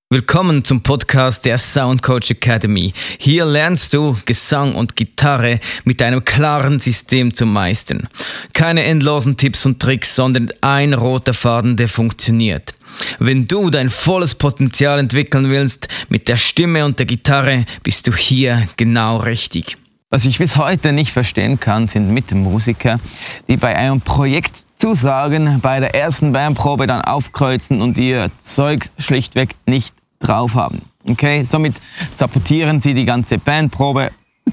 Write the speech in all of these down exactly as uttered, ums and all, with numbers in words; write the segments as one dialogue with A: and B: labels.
A: Willkommen zum Podcast der Soundcoach Academy. Hier lernst du Gesang und Gitarre mit einem klaren System zu meistern. Keine endlosen Tipps und Tricks, sondern ein roter Faden, der funktioniert. Wenn du dein volles Potenzial entwickeln willst mit der Stimme und der Gitarre, bist du hier genau richtig. Was ich bis heute nicht verstehen kann, sind Mitmusiker, die bei einem Projekt zusagen, bei der ersten Bandprobe dann aufkreuzen und ihr Zeug schlichtweg nicht drauf haben. Okay, somit sabotieren sie die ganze Bandprobe.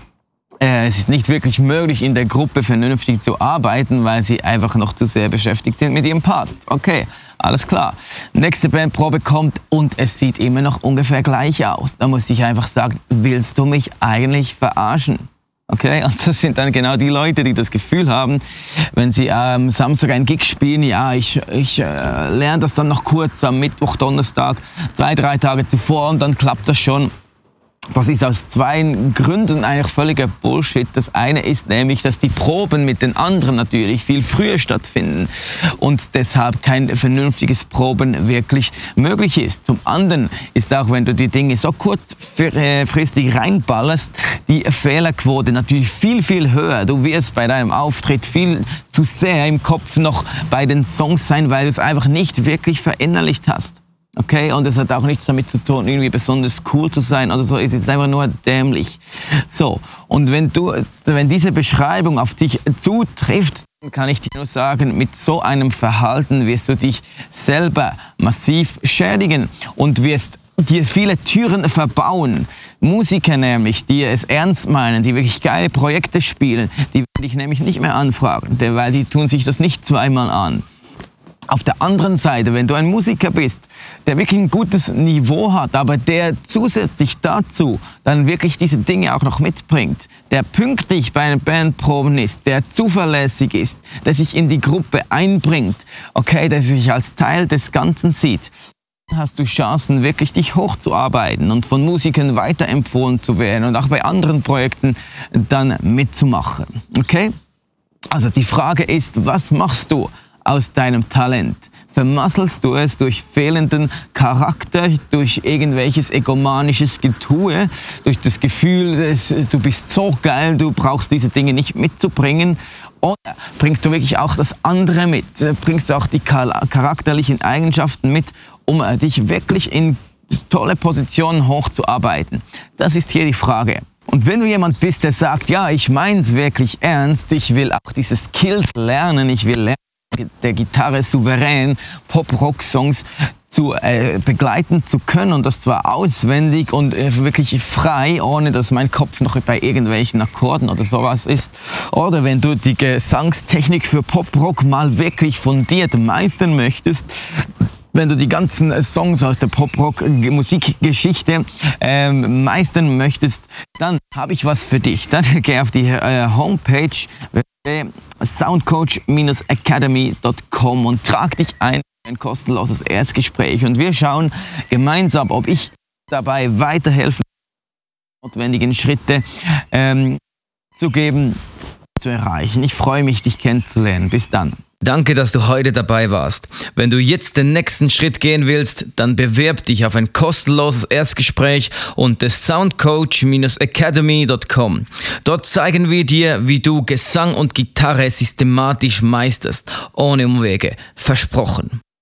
A: Äh, es ist nicht wirklich möglich, in der Gruppe vernünftig zu arbeiten, weil sie einfach noch zu sehr beschäftigt sind mit ihrem Part. Okay, alles klar. Nächste Bandprobe kommt und es sieht immer noch ungefähr gleich aus. Da muss ich einfach sagen, willst du mich eigentlich verarschen? Okay, und das sind dann genau die Leute, die das Gefühl haben, wenn sie am Samstag einen Gig spielen, ja, ich, ich äh, lerne das dann noch kurz am Mittwoch, Donnerstag, zwei, drei Tage zuvor und dann klappt das schon. Das ist aus zwei Gründen eigentlich völliger Bullshit. Das eine ist nämlich, dass die Proben mit den anderen natürlich viel früher stattfinden und deshalb kein vernünftiges Proben wirklich möglich ist. Zum anderen ist auch, wenn du die Dinge so kurzfristig reinballerst, die Fehlerquote natürlich viel, viel höher. Du wirst bei deinem Auftritt viel zu sehr im Kopf noch bei den Songs sein, weil du es einfach nicht wirklich verinnerlicht hast. Okay, und es hat auch nichts damit zu tun, irgendwie besonders cool zu sein oder so, es ist einfach nur dämlich. So, und wenn du, wenn diese Beschreibung auf dich zutrifft, dann kann ich dir nur sagen, mit so einem Verhalten wirst du dich selber massiv schädigen und wirst dir viele Türen verbauen. Musiker nämlich, die es ernst meinen, die wirklich geile Projekte spielen, die werden dich nämlich nicht mehr anfragen, weil die tun sich das nicht zweimal an. Auf der anderen Seite, wenn du ein Musiker bist, der wirklich ein gutes Niveau hat, aber der zusätzlich dazu dann wirklich diese Dinge auch noch mitbringt, der pünktlich bei den Bandproben ist, der zuverlässig ist, der sich in die Gruppe einbringt, okay, der sich als Teil des Ganzen sieht, dann hast du Chancen, wirklich dich hochzuarbeiten und von Musikern weiterempfohlen zu werden und auch bei anderen Projekten dann mitzumachen, okay? Also die Frage ist, was machst du aus deinem Talent? Vermasselst du es durch fehlenden Charakter, durch irgendwelches egomanisches Getue, durch das Gefühl, dass du bist so geil, du brauchst diese Dinge nicht mitzubringen? Oder bringst du wirklich auch das andere mit? Bringst du auch die charakterlichen Eigenschaften mit, um dich wirklich in tolle Positionen hochzuarbeiten? Das ist hier die Frage. Und wenn du jemand bist, der sagt, ja, ich mein's wirklich ernst, ich will auch diese Skills lernen, ich will lernen, der Gitarre souverän Pop-Rock-Songs zu äh, begleiten zu können und das zwar auswendig und äh, wirklich frei, ohne dass mein Kopf noch bei irgendwelchen Akkorden oder sowas ist. Oder wenn du die Gesangstechnik für Pop-Rock mal wirklich fundiert meistern möchtest, wenn du die ganzen Songs aus der Pop-Rock-Musikgeschichte ähm, meistern möchtest, dann habe ich was für dich. Dann geh auf die äh, Homepage soundcoach academy dot com und trag dich ein für ein kostenloses Erstgespräch. Und wir schauen gemeinsam, ob ich dabei weiterhelfen kann, notwendigen Schritte ähm, zu geben, zu erreichen. Ich freue mich, dich kennenzulernen. Bis dann. Danke, dass du heute dabei warst. Wenn du jetzt den nächsten Schritt gehen willst, dann bewerb dich auf ein kostenloses Erstgespräch unter soundcoach academy dot com. Dort zeigen wir dir, wie du Gesang und Gitarre systematisch meisterst, ohne Umwege. Versprochen.